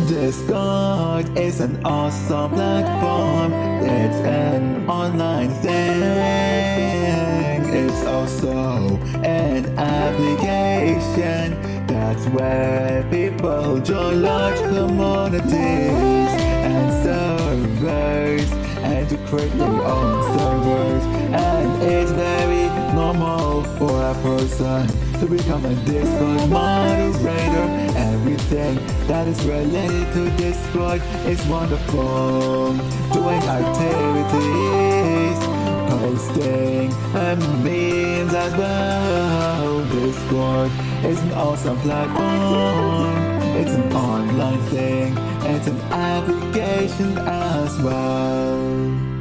Discord is an awesome platform. It's an online thing. It's also an application. That's where people join large communities and servers and to create their own servers. And it's very normal for a person to become a Discord moderator. Everything that is related to Discord is wonderful. Doing activities, posting and memes as well. Discord is an awesome platform. It's an online thing. It's an application as well.